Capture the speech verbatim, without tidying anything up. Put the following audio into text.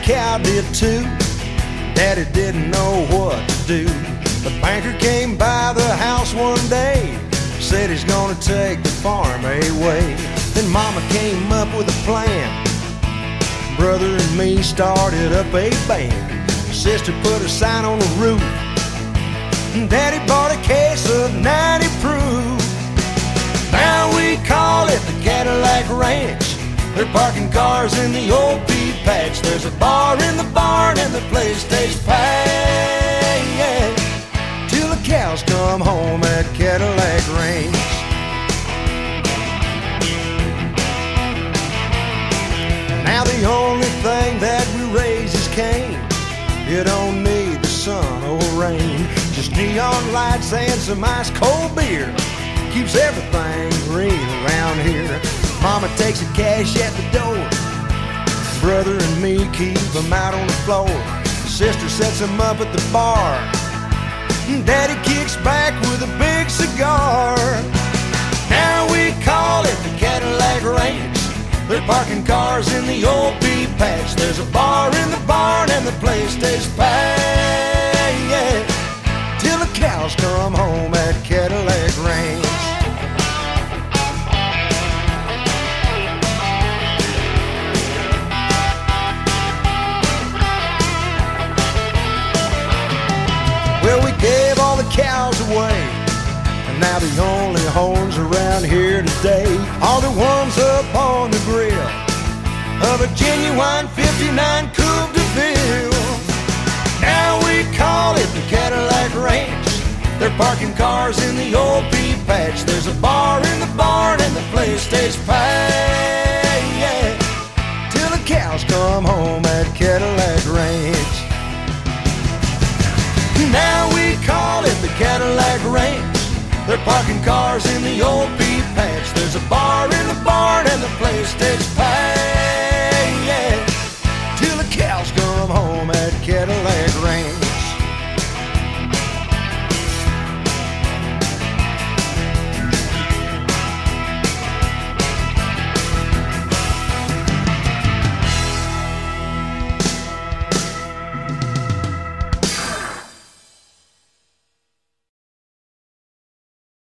cow did too. Daddy didn't know what to do. The banker came by the house one day, said he's gonna take the farm away. Then Mama came up with a plan. Brother and me started up a band. Sister put a sign on the roof. Daddy bought a case of ninety proof. Now we call it the Cadillac Ranch. They're parking cars in the old pea patch. There's a bar in the barn and the place stays packed till the cows come home at Cadillac Ranch. Now the only thing that we raise is cane. You don't need the sun or rain, just neon lights and some ice cold beer keeps everything green around here. Mama takes the cash at the door. Brother and me keep them out on the floor. Sister sets them up at the bar. Daddy kicks back with a big cigar. Now we call it the Cadillac Ranch. They're parking cars in the old pea patch. There's a bar in the barn and the place stays packed till the cows come home at Cadillac Ranch. Well, we gave all the cows away, and now the only horns around here today are the ones up on the grill of a genuine fifty-nine Coupe de Ville. Now we call it the Cadillac Ranch. They're parking cars in the old pea patch. There's a bar in the barn and the place stays packed till the cows come home at Cadillac Ranch. Now we call it the Cadillac Ranch. They're parking cars in the old pea patch. There's a bar in the barn and the place stays